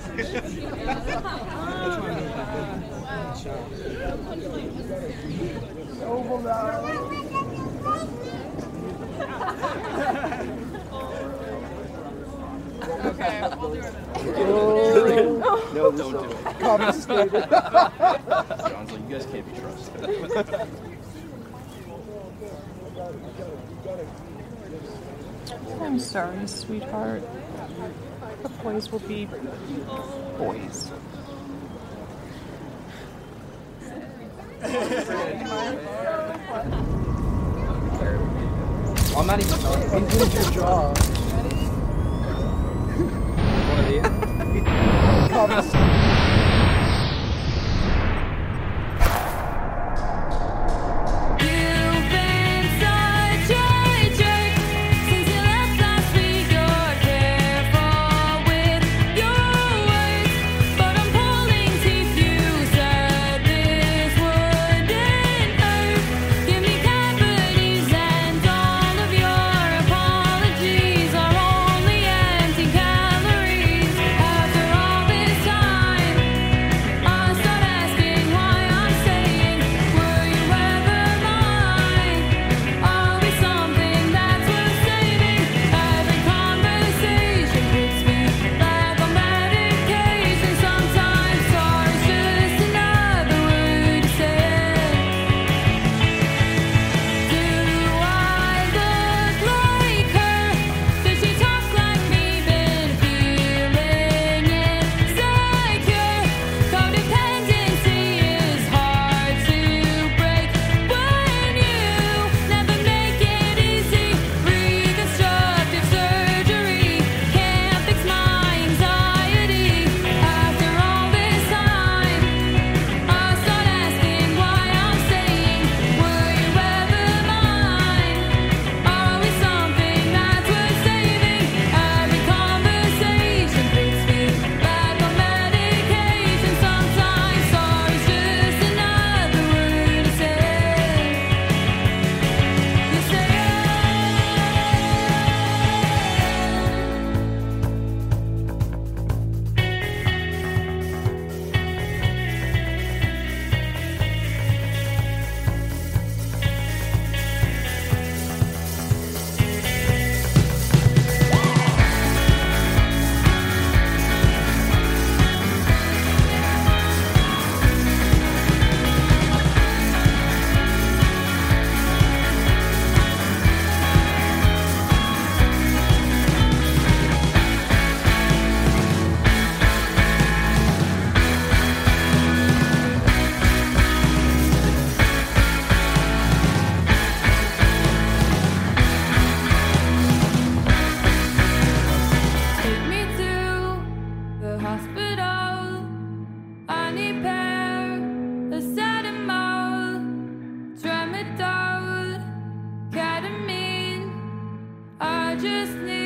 Okay, we'll do it. No, don't do it. Confiscated. John's like, you guys can't be trusted. I'm sorry, sweetheart. The boys will be boys. I'm not even talking. You did your job. One of these. You've been such a jerk since you left last week. You're careful with your words, but I'm pulling teeth. You said this wouldn't hurt. Give me cavities, and all of your apologies are only empty calories. After all this time, I start asking why I'm staying. Were you ever mine? Always something that's worth saving. Every conversation puts me back on medication. Sometimes sorry's just another word to say. Do I look like her? Does she talk like me? Been feeling insecure. Codependency is hard to break when you never make it easy. Reconstructive surgery can't fix my anxiety. After all this time, I start asking why I'm staying. Were you ever mine? Always something that's worth saving. Every conversation puts me back on medication. Sometimes sorry's just another word to say. You say take me to the hospital. I need paracetamol, tramadol, ketamine. I just need